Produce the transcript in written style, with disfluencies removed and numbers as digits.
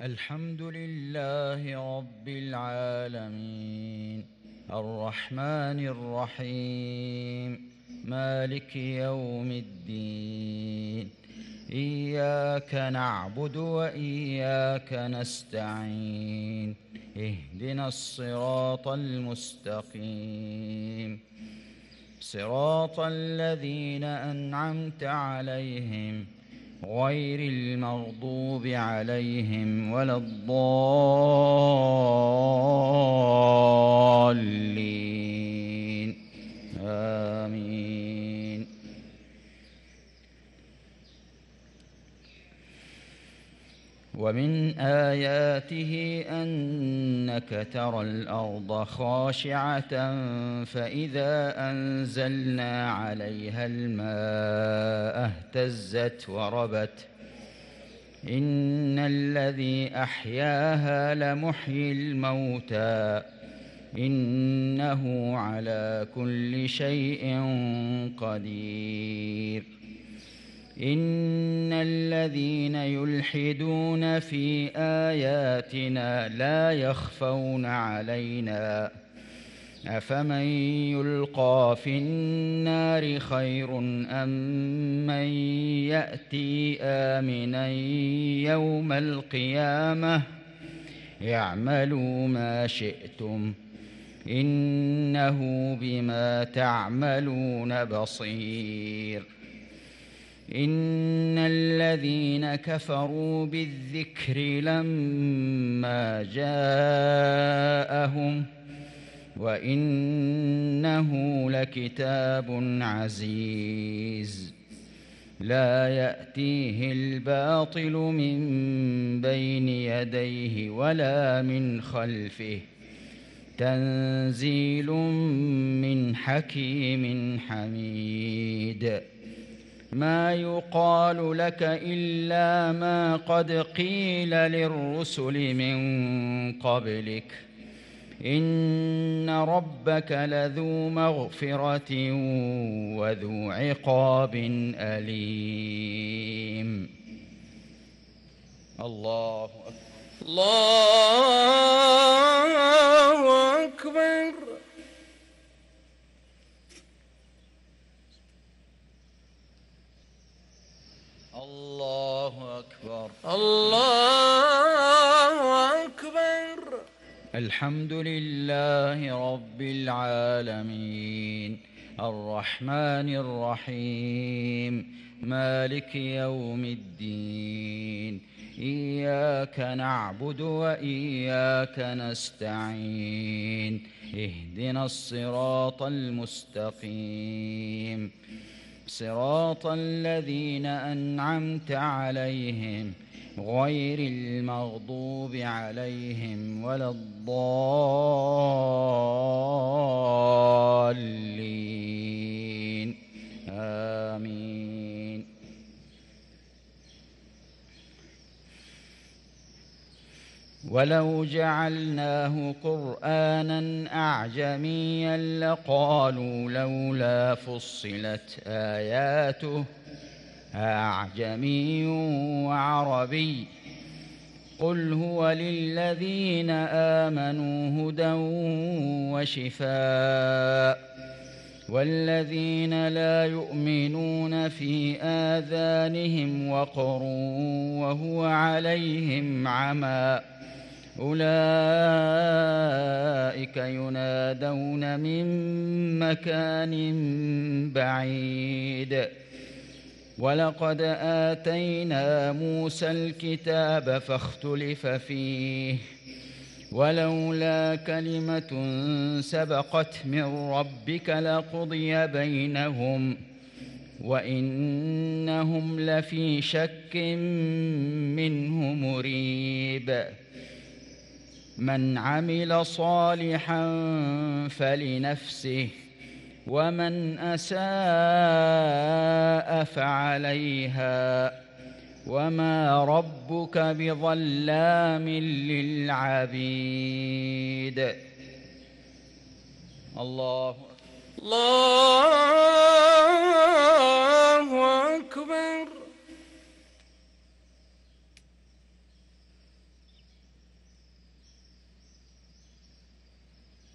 الحمد لله رب العالمين الرحمن الرحيم مالك يوم الدين إياك نعبد وإياك نستعين اهدنا الصراط المستقيم صراط الذين أنعمت عليهم غير المغضوب عليهم ولا الضالين آمين. ومن آياته أنك ترى الأرض خاشعة فإذا أنزلنا عليها الماء اهتزت وربت إن الذي أحياها لمحيي الموتى إنه على كل شيء قدير. إن الذين يلحدون في آياتنا لا يخفون علينا أفمن يلقى في النار خير أم من يأتي آمنا يوم القيامة اعملوا ما شئتم إنه بما تعملون بصير. إن الذين كفروا بالذكر لما جاءهم وإنه لكتاب عزيز لا يأتيه الباطل من بين يديه ولا من خلفه تنزيل من حكيم حميد. ما يقال لك إلا ما قد قيل للرسل من قبلك إن ربك لذو مغفرة وذو عقاب أليم. الله أكبر الله أكبر. الله أكبر الله أكبر. الحمد لله رب العالمين الرحمن الرحيم مالك يوم الدين إياك نعبد وإياك نستعين اهدنا الصراط المستقيم صراط الذين أنعمت عليهم غير المغضوب عليهم ولا الضالين آمين. ولو جعلناه قرآنا أعجميا لقالوا لولا فصلت آياته أعجمي وعربي قل هو للذين آمنوا هدى وشفاء والذين لا يؤمنون في آذانهم وقر وهو عليهم عمى أولئك ينادون من مكان بعيد. ولقد آتينا موسى الكتاب فاختلف فيه ولولا كلمة سبقت من ربك لقضي بينهم وإنهم لفي شك منه مريب. من عمل صالحا فلنفسه ومن أساء فعليها وما ربك بظلام للعبيد. الله الله